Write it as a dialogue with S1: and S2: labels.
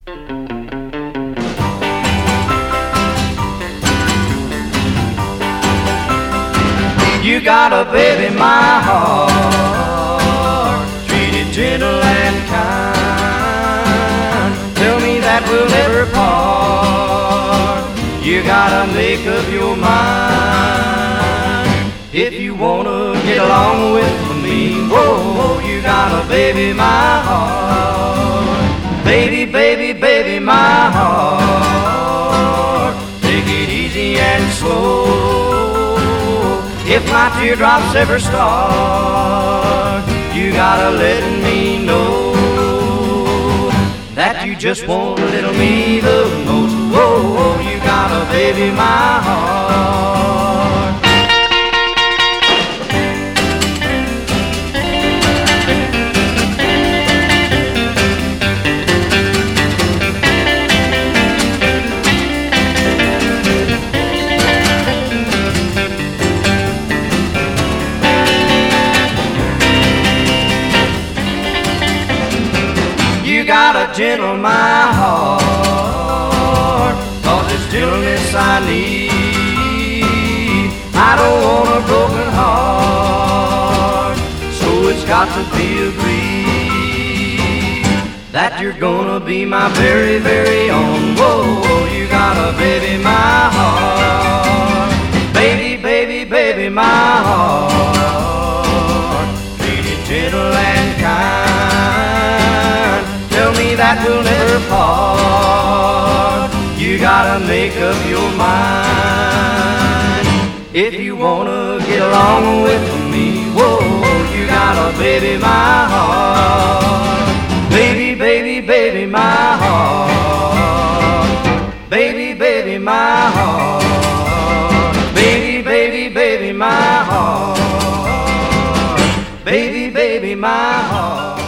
S1: You got a baby, my heart, treat it gentle and kind. Tell me that we'll never part. You gotta make up your mind. If you wanna get along with me, whoa, you got a baby, my heart. Baby, baby, baby, my heart. Take it easy and slow. If my teardrops ever start, you gotta let me know that you just want little me the most. Whoa, you got a baby, my heart. You got a gentle my heart, 'cause it's gentleness I need. I don't want a broken heart, so it's got to be agreed that you're gonna be my very, very own. Whoa, you got a baby, my heart. Baby, baby, baby, my heart. Treat it gentle and kind. That will never part. You gotta make up your mind. If you wanna get along with me, whoa, you got a baby, my heart. Baby, baby, baby, my heart. Baby, baby, my heart. Baby, baby, baby, my heart. Baby, baby, my heart.